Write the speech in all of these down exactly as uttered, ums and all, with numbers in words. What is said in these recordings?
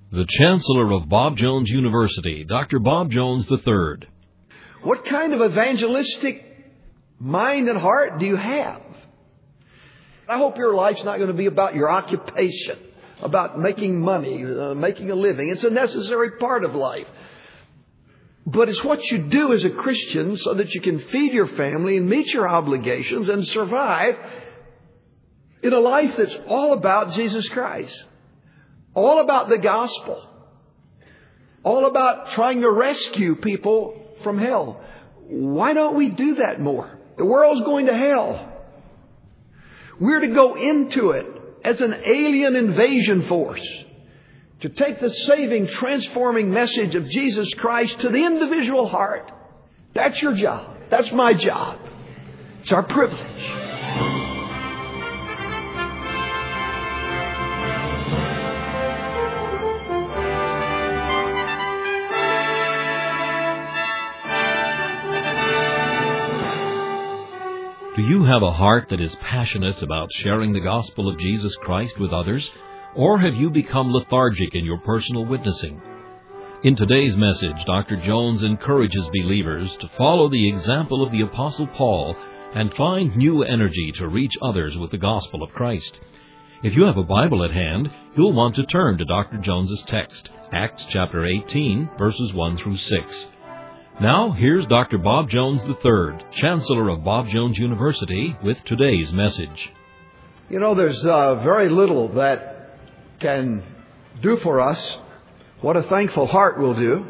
The Chancellor of Bob Jones University, Doctor Bob Jones the third. What kind of evangelistic mind and heart do you have? I hope your life's not going to be about your occupation, about making money, uh, making a living. It's a necessary part of life. But it's what you do as a Christian so that you can feed your family and meet your obligations and survive in a life that's all about Jesus Christ. All about the gospel. All about trying to rescue people from hell. Why don't we do that more? The world's going to hell. We're to go into it as an alien invasion force. To take the saving, transforming message of Jesus Christ to the individual heart. That's your job. That's my job. It's our privilege. Do you have a heart that is passionate about sharing the gospel of Jesus Christ with others? Or have you become lethargic in your personal witnessing? In today's message, Doctor Jones encourages believers to follow the example of the Apostle Paul and find new energy to reach others with the gospel of Christ. If you have a Bible at hand, you'll want to turn to Doctor Jones's text, Acts chapter eighteen, verses one through six. Now, here's Doctor Bob Jones the third, Chancellor of Bob Jones University, with today's message. You know, there's uh, very little that can do for us what a thankful heart will do.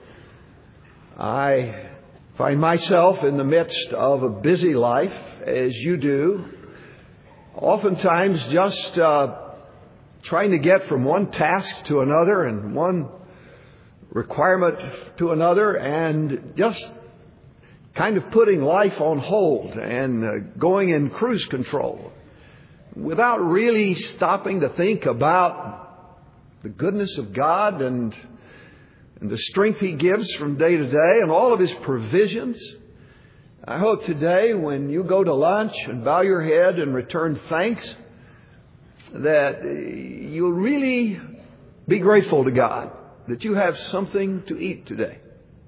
I find myself in the midst of a busy life, as you do, oftentimes just uh, trying to get from one task to another and one requirement to another, and just kind of putting life on hold and uh, going in cruise control without really stopping to think about the goodness of God and, and the strength He gives from day to day and all of His provisions. I hope today when you go to lunch and bow your head and return thanks that you'll really be grateful to God that you have something to eat today.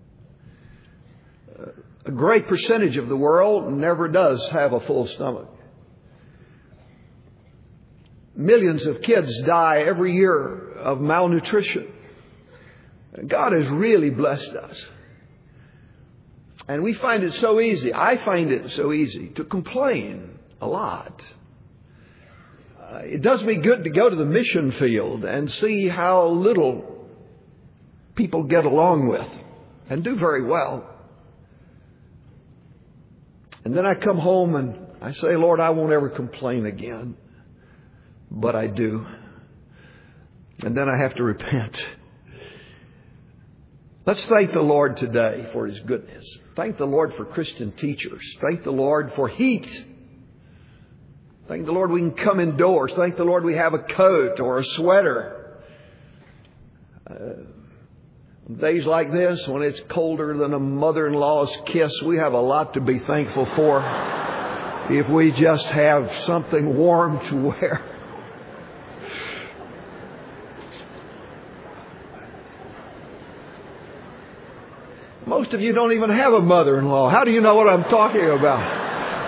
Uh, a great percentage of the world never does have a full stomach. Millions of kids die every year of malnutrition. God has really blessed us. And we find it so easy, I find it so easy to complain a lot. Uh, it does me good to go to the mission field and see how little people get along with and do very well. And then I come home and I say, Lord, I won't ever complain again. But I do. And then I have to repent. Let's thank the Lord today for His goodness. Thank the Lord for Christian teachers. Thank the Lord for heat. Thank the Lord we can come indoors. Thank the Lord we have a coat or a sweater. Uh, Days like this, when it's colder than a mother-in-law's kiss, we have a lot to be thankful for if we just have something warm to wear. Most of you don't even have a mother-in-law. How do you know what I'm talking about?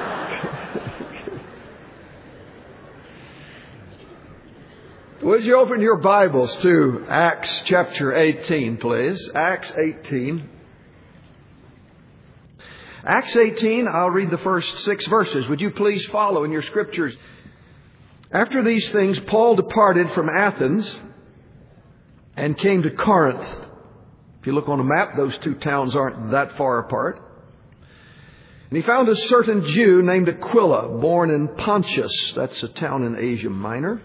Would you open your Bibles to Acts chapter eighteen, please? Acts eighteen. Acts eighteen, I'll read the first six verses. Would you please follow in your scriptures? After these things, Paul departed from Athens and came to Corinth. If you look on a map, those two towns aren't that far apart. And he found a certain Jew named Aquila, born in Pontus. That's a town in Asia Minor.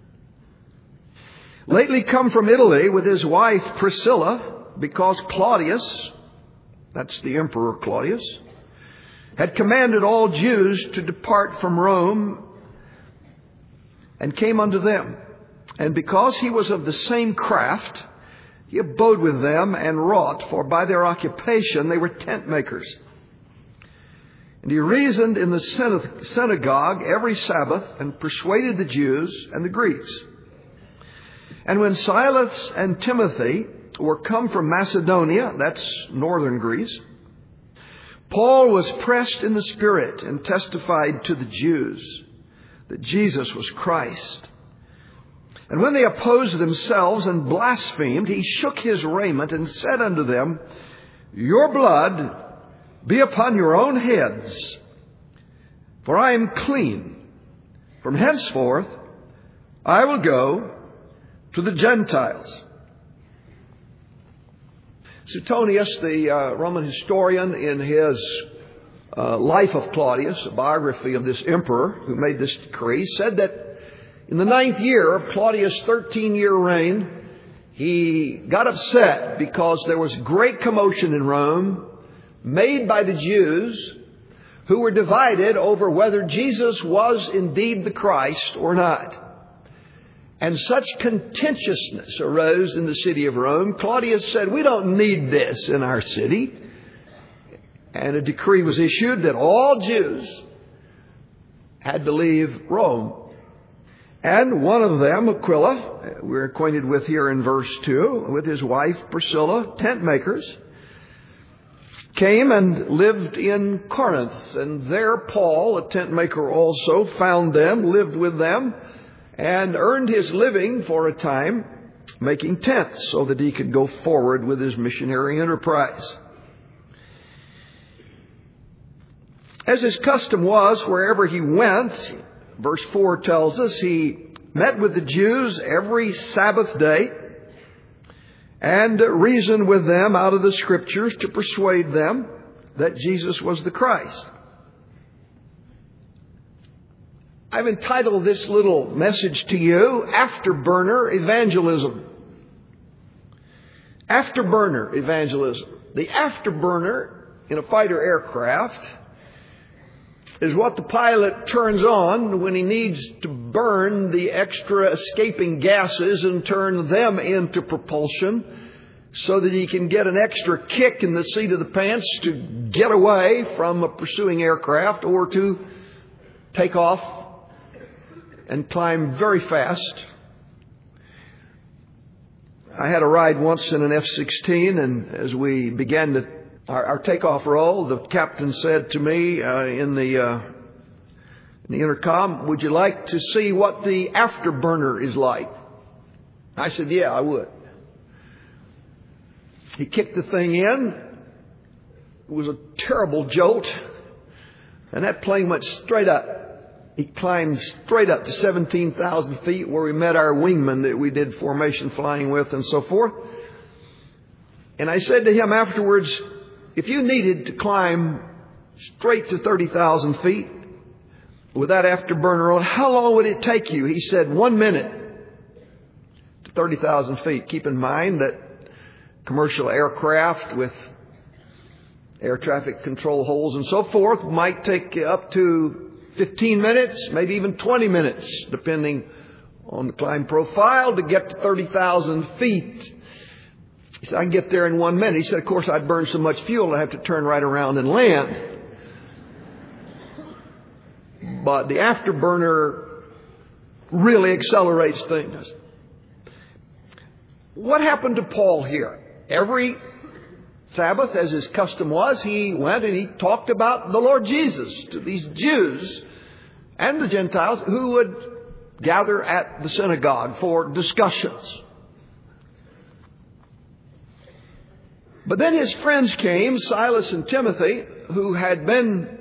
Lately come from Italy with his wife Priscilla, because Claudius, that's the Emperor Claudius, had commanded all Jews to depart from Rome, and came unto them. And because he was of the same craft, he abode with them and wrought, for by their occupation they were tent makers. And he reasoned in the synagogue every Sabbath, and persuaded the Jews and the Greeks. And when Silas and Timothy were come from Macedonia, that's northern Greece, Paul was pressed in the Spirit and testified to the Jews that Jesus was Christ. And when they opposed themselves and blasphemed, he shook his raiment and said unto them, Your blood be upon your own heads, for I am clean. From henceforth I will go to the Gentiles. Suetonius, the uh, Roman historian, in his uh, Life of Claudius, a biography of this emperor who made this decree, said that in the ninth year of Claudius' thirteen-year reign, he got upset because there was great commotion in Rome made by the Jews who were divided over whether Jesus was indeed the Christ or not. And such contentiousness arose in the city of Rome. Claudius said, we don't need this in our city. And a decree was issued that all Jews had to leave Rome. And one of them, Aquila, we're acquainted with here in verse two, with his wife Priscilla, tent makers, came and lived in Corinth. And there Paul, a tent maker also, found them, lived with them, and earned his living for a time making tents so that he could go forward with his missionary enterprise. As his custom was, wherever he went, verse four tells us, he met with the Jews every Sabbath day and reasoned with them out of the Scriptures to persuade them that Jesus was the Christ. I've entitled this little message to you, Afterburner Evangelism. Afterburner evangelism. The afterburner in a fighter aircraft is what the pilot turns on when he needs to burn the extra escaping gases and turn them into propulsion so that he can get an extra kick in the seat of the pants to get away from a pursuing aircraft or to take off and climb very fast. I had a ride once in an F sixteen, and as we began to Our, our takeoff roll, the captain said to me uh, in the uh, in the intercom, would you like to see what the afterburner is like? I said, yeah, I would. He kicked the thing in. It was a terrible jolt. And that plane went straight up. He climbed straight up to seventeen thousand feet where we met our wingman that we did formation flying with and so forth. And I said to him afterwards, if you needed to climb straight to thirty thousand feet with that afterburner on, how long would it take you? He said, one minute to thirty thousand feet. Keep in mind that commercial aircraft with air traffic control holes and so forth might take up to fifteen minutes, maybe even twenty minutes, depending on the climb profile, to get to thirty thousand feet. He said, I can get there in one minute. He said, of course, I'd burn so much fuel, I'd have to turn right around and land. But the afterburner really accelerates things. What happened to Paul here? Every Sabbath, as his custom was, he went and he talked about the Lord Jesus to these Jews and the Gentiles who would gather at the synagogue for discussions. But then his friends came, Silas and Timothy, who had been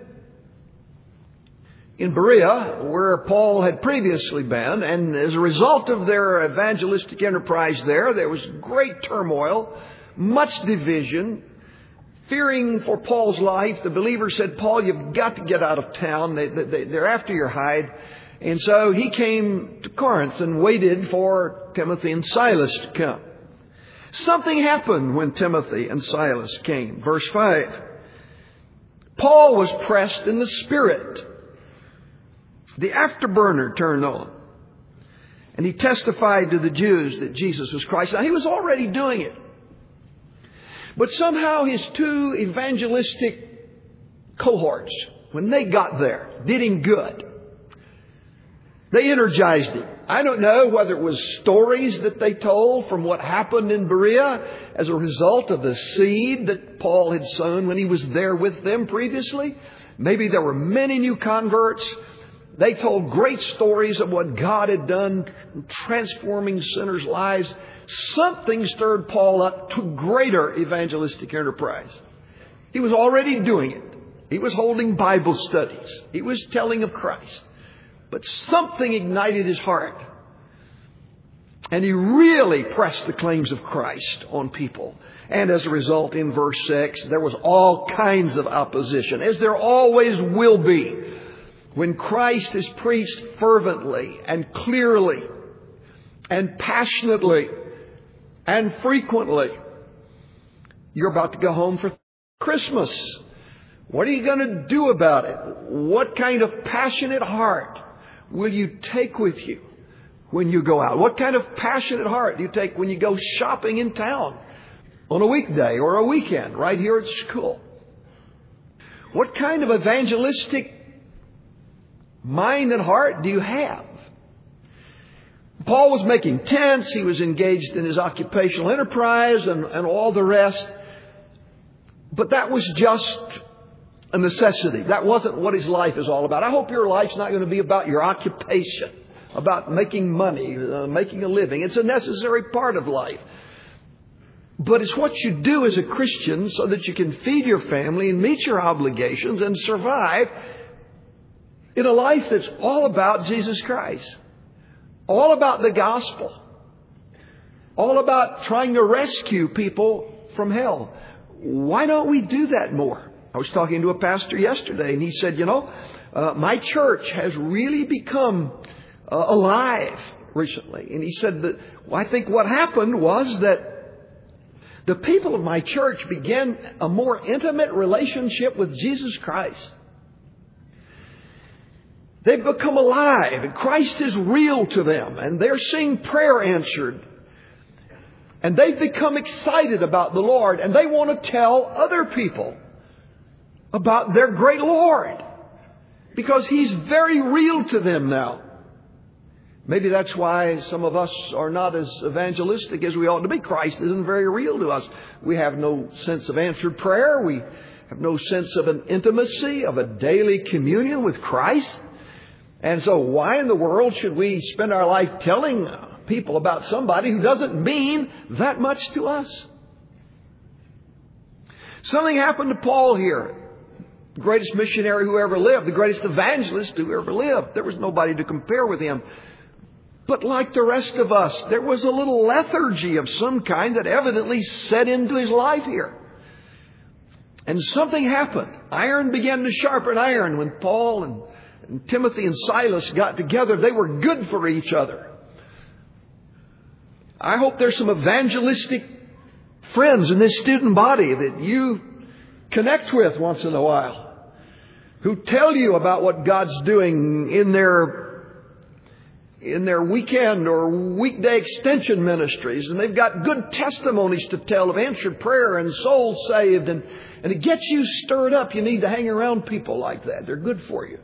in Berea, where Paul had previously been. And as a result of their evangelistic enterprise there, there was great turmoil, much division. Fearing for Paul's life, the believers said, Paul, you've got to get out of town. They, they, they're after your hide. And so he came to Corinth and waited for Timothy and Silas to come. Something happened when Timothy and Silas came. Verse five. Paul was pressed in the Spirit. The afterburner turned on. And he testified to the Jews that Jesus was Christ. Now, he was already doing it. But somehow his two evangelistic cohorts, when they got there, did him good. They energized him. I don't know whether it was stories that they told from what happened in Berea as a result of the seed that Paul had sown when he was there with them previously. Maybe there were many new converts. They told great stories of what God had done, transforming sinners' lives. Something stirred Paul up to greater evangelistic enterprise. He was already doing it. He was holding Bible studies. He was telling of Christ. But something ignited his heart. And he really pressed the claims of Christ on people. And as a result, in verse six, there was all kinds of opposition, as there always will be. When Christ is preached fervently and clearly and passionately and frequently, you're about to go home for Christmas. What are you going to do about it? What kind of passionate heart will you take with you when you go out? What kind of passionate heart do you take when you go shopping in town on a weekday or a weekend right here at school? What kind of evangelistic mind and heart do you have? Paul was making tents. He was engaged in his occupational enterprise and, and all the rest. But that was just a necessity. That wasn't what his life is all about. I hope your life's not going to be about your occupation, about making money, uh, making a living. It's a necessary part of life. But it's what you do as a Christian so that you can feed your family and meet your obligations and survive in a life that's all about Jesus Christ. All about the gospel. All about trying to rescue people from hell. Why don't we do that more? I was talking to a pastor yesterday and he said, you know, uh, my church has really become uh, alive recently. And he said that, well, I think what happened was that the people of my church began a more intimate relationship with Jesus Christ. They've become alive and Christ is real to them and they're seeing prayer answered. And they've become excited about the Lord and they want to tell other people about their great Lord because He's very real to them now. Maybe that's why some of us are not as evangelistic as we ought to be. Christ isn't very real to us. We have no sense of answered prayer. We have no sense of an intimacy, of a daily communion with Christ. And so why in the world should we spend our life telling people about somebody who doesn't mean that much to us? Something happened to Paul here. The greatest missionary who ever lived, the greatest evangelist who ever lived. There was nobody to compare with him. But like the rest of us, there was a little lethargy of some kind that evidently set into his life here. And something happened. Iron began to sharpen iron when Paul and, and Timothy and Silas got together. They were good for each other. I hope there's some evangelistic friends in this student body that you connect with once in a while, who tell you about what God's doing in their in their weekend or weekday extension ministries. And they've got good testimonies to tell of answered prayer and souls saved. And, and it gets you stirred up. You need to hang around people like that. They're good for you.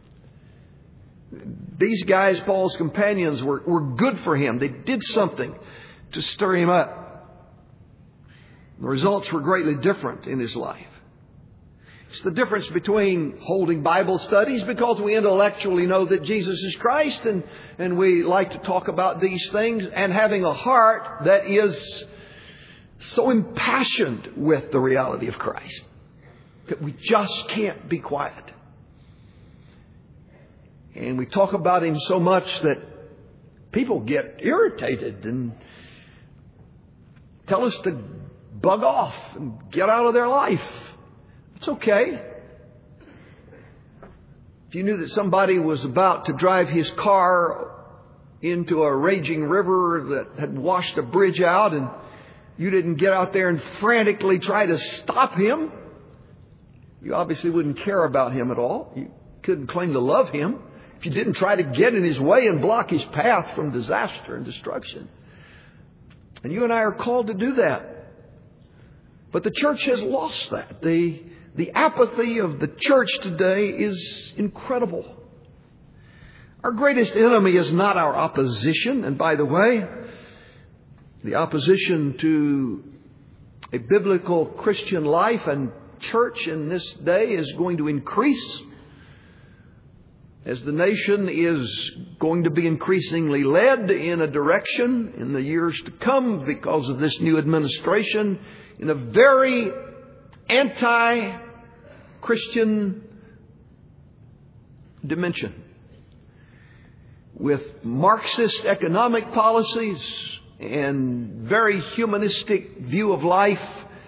These guys, Paul's companions, were, were good for him. They did something to stir him up. The results were greatly different in his life. It's the difference between holding Bible studies because we intellectually know that Jesus is Christ and, and we like to talk about these things, and having a heart that is so impassioned with the reality of Christ that we just can't be quiet. And we talk about Him so much that people get irritated and tell us to bug off and get out of their life. It's okay. If you knew that somebody was about to drive his car into a raging river that had washed a bridge out and you didn't get out there and frantically try to stop him, you obviously wouldn't care about him at all. You couldn't claim to love him if you didn't try to get in his way and block his path from disaster and destruction. And you and I are called to do that. But the church has lost that. The The apathy of the church today is incredible. Our greatest enemy is not our opposition. And by the way, the opposition to a biblical Christian life and church in this day is going to increase as the nation is going to be increasingly led in a direction in the years to come because of this new administration in a very anti-Christian dimension, with Marxist economic policies and very humanistic view of life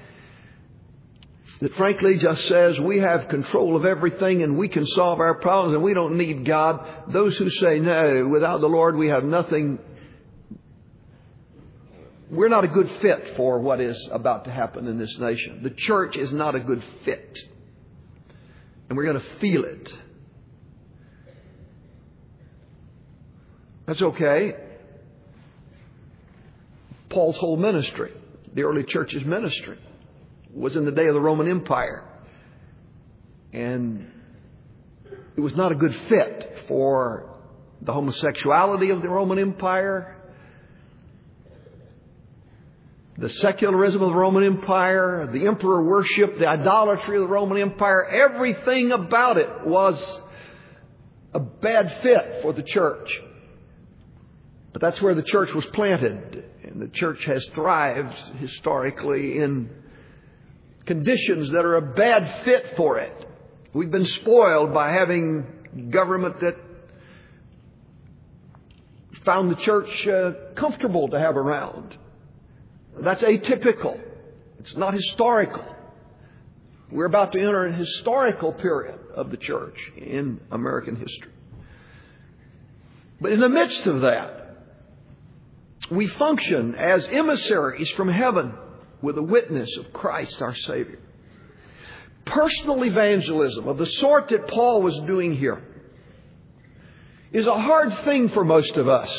that frankly just says we have control of everything and we can solve our problems and we don't need God. Those who say, no, without the Lord we have nothing, we're not a good fit for what is about to happen in this nation. The church is not a good fit. And we're going to feel it. That's okay. Paul's whole ministry, the early church's ministry, was in the day of the Roman Empire. And it was not a good fit for the homosexuality of the Roman Empire, the secularism of the Roman Empire, the emperor worship, the idolatry of the Roman Empire. Everything about it was a bad fit for the church. But that's where the church was planted. And the church has thrived historically in conditions that are a bad fit for it. We've been spoiled by having government that found the church uh, comfortable to have around. That's atypical. It's not historical. We're about to enter a historical period of the church in American history. But in the midst of that, we function as emissaries from heaven with a witness of Christ our Savior. Personal evangelism of the sort that Paul was doing here is a hard thing for most of us.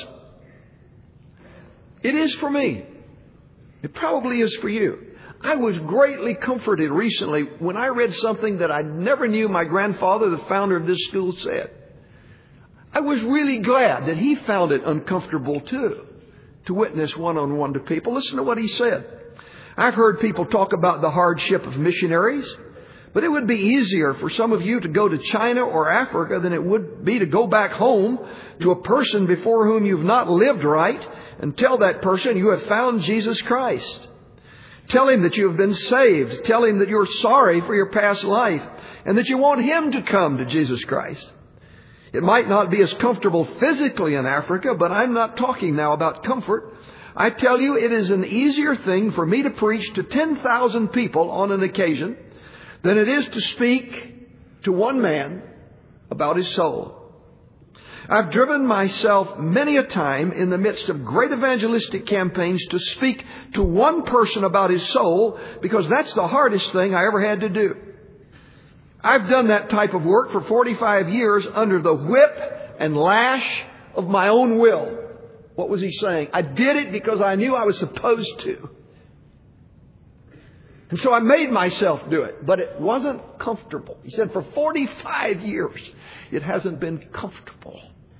It is for me. It probably is for you. I was greatly comforted recently when I read something that I never knew my grandfather, the founder of this school, said. I was really glad that he found it uncomfortable too, to witness one-on-one to people. Listen to what he said. I've heard people talk about the hardship of missionaries, but it would be easier for some of you to go to China or Africa than it would be to go back home to a person before whom you've not lived right and tell that person you have found Jesus Christ. Tell him that you have been saved. Tell him that you're sorry for your past life and that you want him to come to Jesus Christ. It might not be as comfortable physically in Africa, but I'm not talking now about comfort. I tell you, it is an easier thing for me to preach to ten thousand people on an occasion than it is to speak to one man about his soul. I've driven myself many a time in the midst of great evangelistic campaigns to speak to one person about his soul because that's the hardest thing I ever had to do. I've done that type of work for forty-five years under the whip and lash of my own will. What was he saying? I did it because I knew I was supposed to. And so I made myself do it, but it wasn't comfortable. He said for forty-five years, it hasn't been comfortable.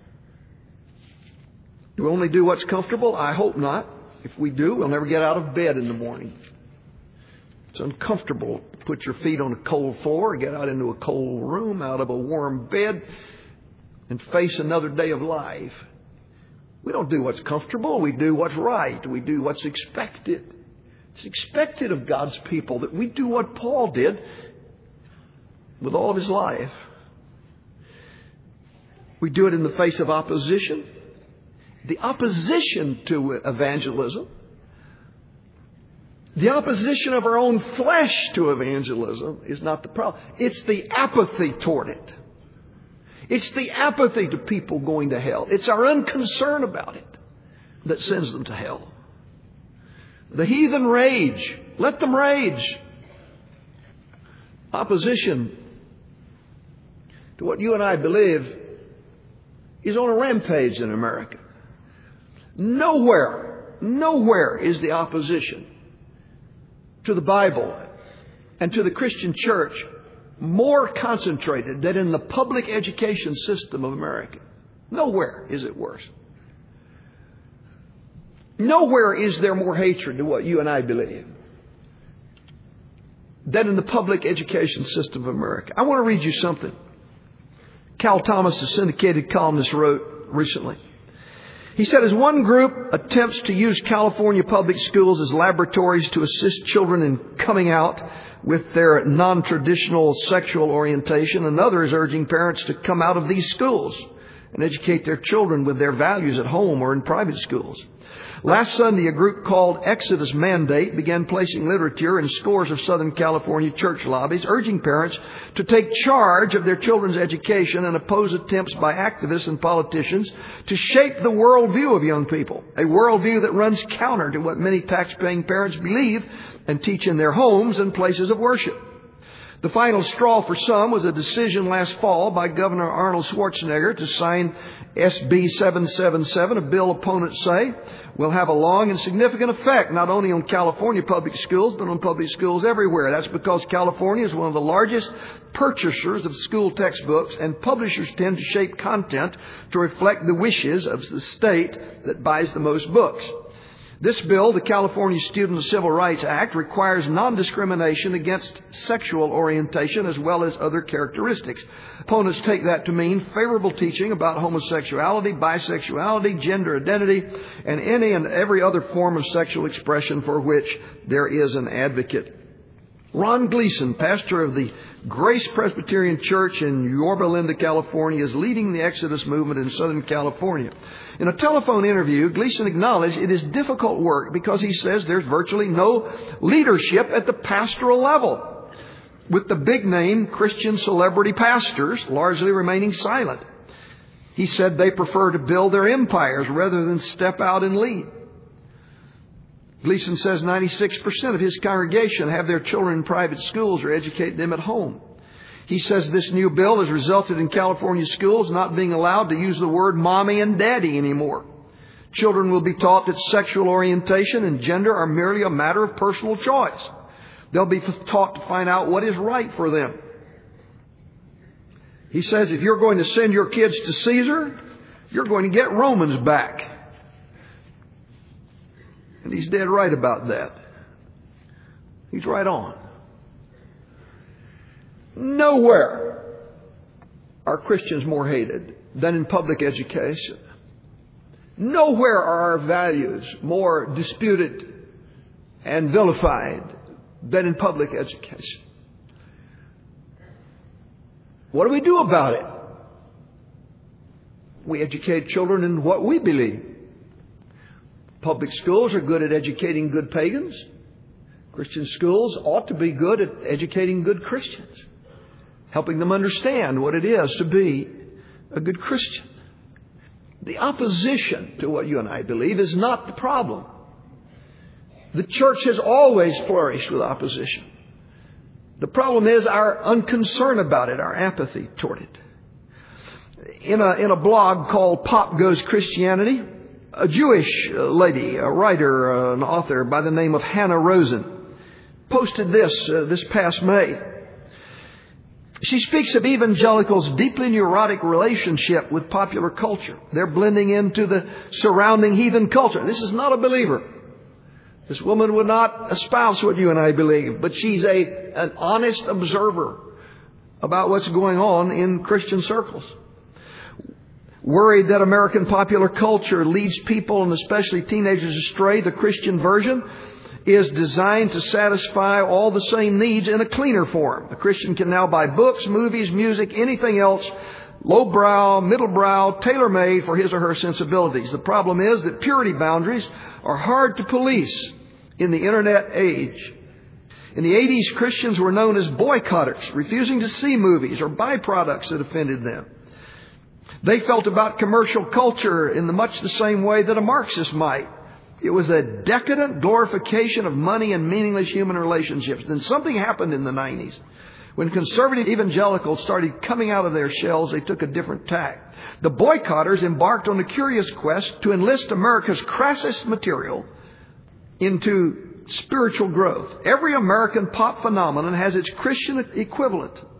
Do we only do what's comfortable? I hope not. If we do, we'll never get out of bed in the morning. It's uncomfortable to put your feet on a cold floor, get out into a cold room, out of a warm bed, and face another day of life. We don't do what's comfortable. We do what's right. We do what's expected. It's expected of God's people that we do what Paul did with all of his life. We do it in the face of opposition. The opposition to evangelism, the opposition of our own flesh to evangelism is not the problem. It's the apathy toward it. It's the apathy to people going to hell. It's our unconcern about it that sends them to hell. The heathen rage. Let them rage. Opposition to what you and I believe is on a rampage in America. Nowhere, nowhere is the opposition to the Bible and to the Christian church more concentrated than in the public education system of America. Nowhere is it worse. Nowhere is there more hatred to what you and I believe than in the public education system of America. I want to read you something Cal Thomas, the syndicated columnist, wrote recently. He said, as one group attempts to use California public schools as laboratories to assist children in coming out with their non-traditional sexual orientation, another is urging parents to come out of these schools and educate their children with their values at home or in private schools. Last Sunday, a group called Exodus Mandate began placing literature in scores of Southern California church lobbies, urging parents to take charge of their children's education and oppose attempts by activists and politicians to shape the worldview of young people, a worldview that runs counter to what many tax-paying parents believe and teach in their homes and places of worship. The final straw for some was a decision last fall by Governor Arnold Schwarzenegger to sign S B seven seventy-seven, a bill opponents say will have a long and significant effect not only on California public schools, but on public schools everywhere. That's because California is one of the largest purchasers of school textbooks, and publishers tend to shape content to reflect the wishes of the state that buys the most books. This bill, the California Student Civil Rights Act, requires non-discrimination against sexual orientation as well as other characteristics. Opponents take that to mean favorable teaching about homosexuality, bisexuality, gender identity, and any and every other form of sexual expression for which there is an advocate. Ron Gleason, pastor of the Grace Presbyterian Church in Yorba Linda, California, is leading the Exodus movement in Southern California. In a telephone interview, Gleason acknowledged it is difficult work because he says there's virtually no leadership at the pastoral level, with the big-name Christian celebrity pastors largely remaining silent. He said they prefer to build their empires rather than step out and lead. Gleason says ninety-six percent of his congregation have their children in private schools or educate them at home. He says this new bill has resulted in California schools not being allowed to use the word mommy and daddy anymore. Children will be taught that sexual orientation and gender are merely a matter of personal choice. They'll be taught to find out what is right for them. He says if you're going to send your kids to Caesar, you're going to get Romans back. And he's dead right about that. He's right on. Nowhere are Christians more hated than in public education. Nowhere are our values more disputed and vilified than in public education. What do we do about it? We educate children in what we believe. Public schools are good at educating good pagans. Christian schools ought to be good at educating good Christians, helping them understand what it is to be a good Christian. The opposition to what you and I believe is not the problem. The church has always flourished with opposition. The problem is our unconcern about it, our apathy toward it. In a, in a blog called Pop Goes Christianity, a Jewish lady, a writer, an author by the name of Hannah Rosen, posted this uh, this past May. She speaks of evangelicals' deeply neurotic relationship with popular culture. They're blending into the surrounding heathen culture. This is not a believer. This woman would not espouse what you and I believe, but she's a an honest observer about what's going on in Christian circles. Worried that American popular culture leads people, and especially teenagers, astray, the Christian version is designed to satisfy all the same needs in a cleaner form. A Christian can now buy books, movies, music, anything else, lowbrow, middlebrow, tailor-made for his or her sensibilities. The problem is that purity boundaries are hard to police in the Internet age. In the eighties, Christians were known as boycotters, refusing to see movies or buy products that offended them. They felt about commercial culture in the much the same way that a Marxist might. It was a decadent glorification of money and meaningless human relationships. Then something happened in the nineties. When conservative evangelicals started coming out of their shells, they took a different tack. The boycotters embarked on a curious quest to enlist America's crassest material into spiritual growth. Every American pop phenomenon has its Christian equivalent.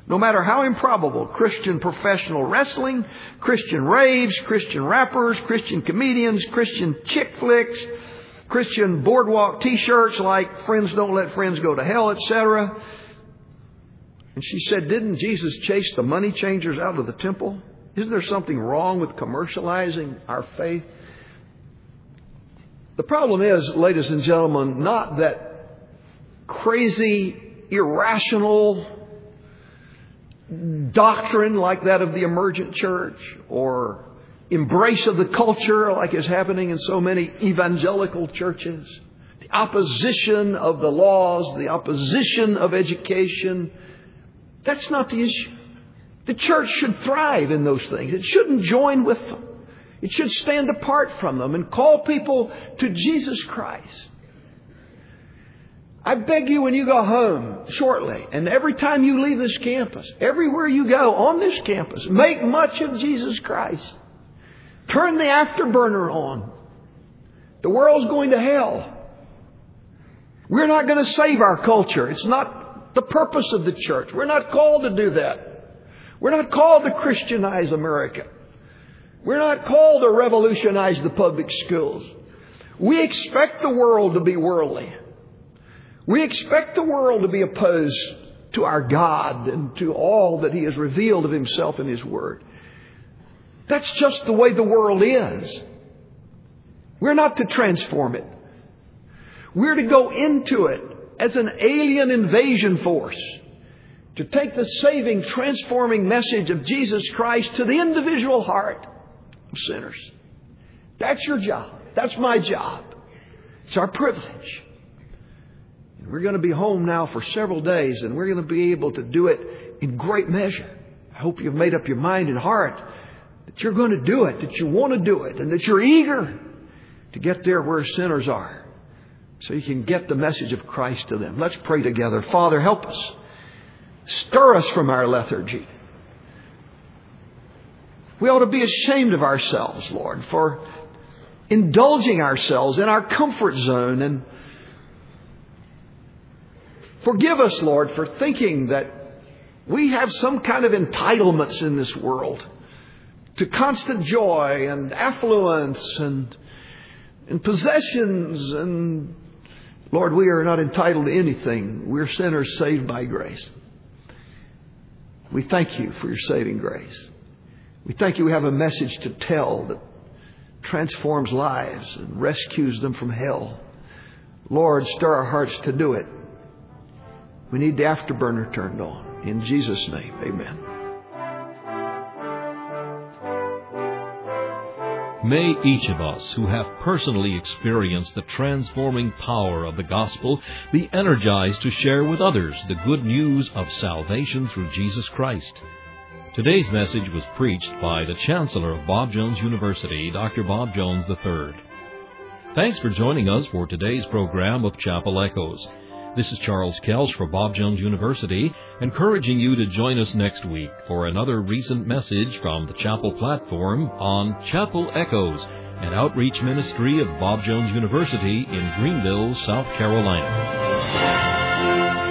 No matter how improbable, Christian professional wrestling, Christian raves, Christian rappers, Christian comedians, Christian chick flicks, Christian boardwalk T-shirts like "Friends Don't Let Friends Go to Hell," et cetera. And she said, didn't Jesus chase the money changers out of the temple? Isn't there something wrong with commercializing our faith? The problem is, ladies and gentlemen, not that crazy, irrational doctrine like that of the emergent church, or embrace of the culture like is happening in so many evangelical churches, the opposition of the laws, the opposition of education. That's not the issue. The church should thrive in those things. It shouldn't join with them. It should stand apart from them and call people to Jesus Christ. I beg you, when you go home shortly, and every time you leave this campus, everywhere you go on this campus, make much of Jesus Christ. Turn the afterburner on. The world's going to hell. We're not going to save our culture. It's not the purpose of the church. We're not called to do that. We're not called to Christianize America. We're not called to revolutionize the public schools. We expect the world to be worldly. We expect the world to be opposed to our God and to all that He has revealed of Himself in His Word. That's just the way the world is. We're not to transform it. We're to go into it as an alien invasion force, to take the saving, transforming message of Jesus Christ to the individual heart of sinners. That's your job. That's my job. It's our privilege. And we're going to be home now for several days, and we're going to be able to do it in great measure. I hope you've made up your mind and heart that you're going to do it, that you want to do it, and that you're eager to get there where sinners are, so you can get the message of Christ to them. Let's pray together. Father, help us. Stir us from our lethargy. We ought to be ashamed of ourselves, Lord, for indulging ourselves in our comfort zone. And forgive us, Lord, for thinking that we have some kind of entitlements in this world to constant joy and affluence and, and possessions. And Lord, we are not entitled to anything. We're sinners saved by grace. We thank You for Your saving grace. We thank You we have a message to tell that transforms lives and rescues them from hell. Lord, stir our hearts to do it. We need the afterburner turned on. In Jesus' name, amen. May each of us who have personally experienced the transforming power of the gospel be energized to share with others the good news of salvation through Jesus Christ. Today's message was preached by the Chancellor of Bob Jones University, Doctor Bob Jones the third. Thanks for joining us for today's program of Chapel Echoes. This is Charles Kelsch for Bob Jones University, encouraging you to join us next week for another recent message from the chapel platform on Chapel Echoes, an outreach ministry of Bob Jones University in Greenville, South Carolina.